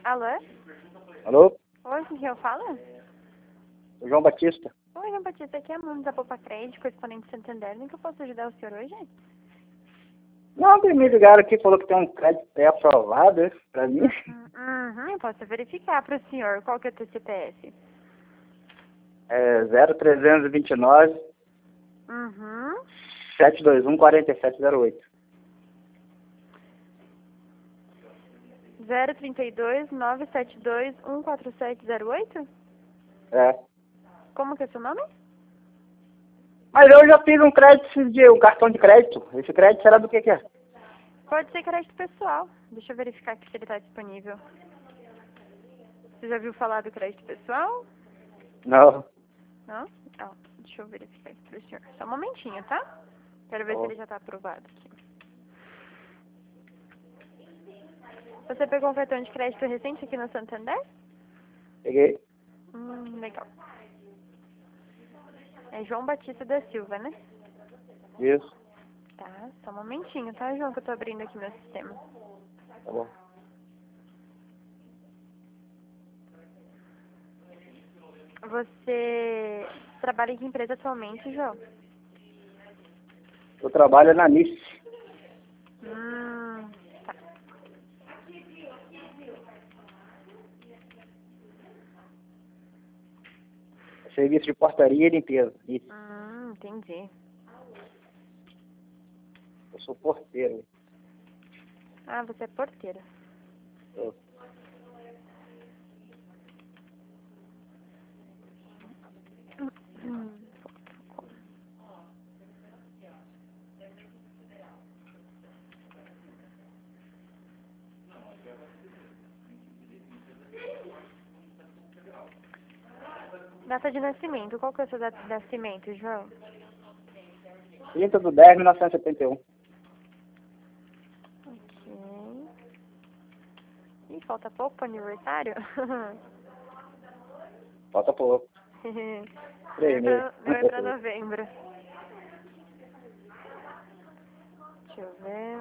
Alô? Alô? Oi, com quem eu falo? O João Batista. Oi, João Batista, aqui é a Mano da Poupa Crédito, correspondente Santander. Em que eu posso ajudar o senhor hoje? Não, me ligaram aqui, falou que tem um crédito pré-aprovado pra mim. Eu posso verificar para o senhor. Qual que é o teu CPF? É 0329 Uhum. 721 4708. 032 972 14708? É. Como que é seu nome? Mas eu já fiz um crédito de um cartão de crédito. Esse crédito será do que é? Pode ser crédito pessoal. Deixa eu verificar aqui se ele está disponível. Você já viu falar do crédito pessoal? Não. Não? Ó, deixa eu verificar aqui para o senhor. Só um momentinho, tá? Quero ver se ele já está aprovado aqui. Você pegou um cartão de crédito recente aqui no Santander? Peguei. Legal. É João Batista da Silva, né? Isso. Tá, só um momentinho, tá, João, que eu tô abrindo aqui meu sistema. Tá bom. Você trabalha em que empresa atualmente, João? Eu trabalho na NIS. Tá. Serviço de portaria e limpeza. Isso. Entendi. Eu sou porteiro. Ah, você é porteira. Eu. Data de nascimento. Qual que é a sua data de nascimento, João? 30/10/1971. Ok. Ih, falta pouco pro aniversário? Falta pouco. Meu 3 meses. é pra novembro. Deixa eu ver.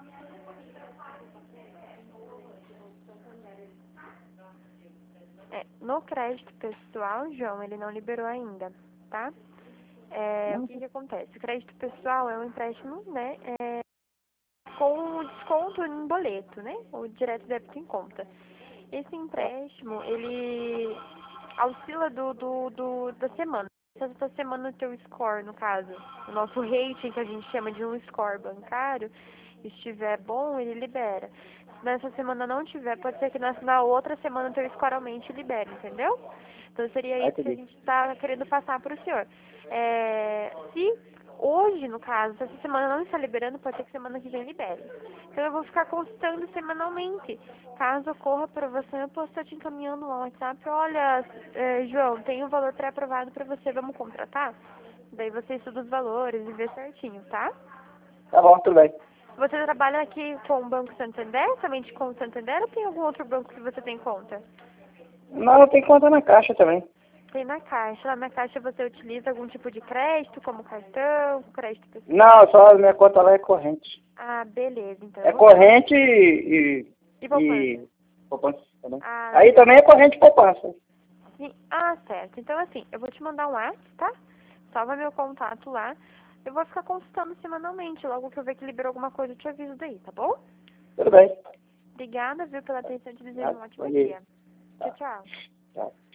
No crédito pessoal, João, ele não liberou ainda, tá? O que acontece? O crédito pessoal é um empréstimo, né? Com desconto em boleto, né? Ou direto débito em conta. Esse empréstimo, ele oscila da semana. Se essa semana o teu score, no caso, o nosso rating, que a gente chama de um score bancário, estiver bom, ele libera. Se nessa semana não tiver, pode ser que na outra semana o teu score aumente e libere, entendeu? Então seria isso que a gente está querendo passar para o senhor. Se hoje, no caso, se essa semana não está liberando, pode ser que semana que vem libere. Então eu vou ficar consultando semanalmente. Caso ocorra aprovação, eu posso estar te encaminhando no WhatsApp. Olha, João, tem um valor pré-aprovado para você, vamos contratar? Daí você estuda os valores e vê certinho, tá? Tá bom, tudo bem. Você trabalha aqui com o Banco Santander, somente com o Santander, ou tem algum outro banco que você tem conta? Não, tem conta na caixa também. Tem na Caixa. Lá na Caixa você utiliza algum tipo de crédito, como cartão, crédito pessoal? Não, só a minha conta lá é corrente. Ah, beleza. Então É corrente e poupança também. Aí legal. também é corrente e poupança. Sim. Ah, certo. Então, assim, eu vou te mandar um WhatsApp, tá? Salva meu contato lá. Eu vou ficar consultando semanalmente. Logo que eu ver que liberou alguma coisa, eu te aviso daí, tá bom? Tudo bem. Obrigada, viu, pela atenção. Te desejo um ótimo Bom dia. dia. Tchau, tchau. Tchau.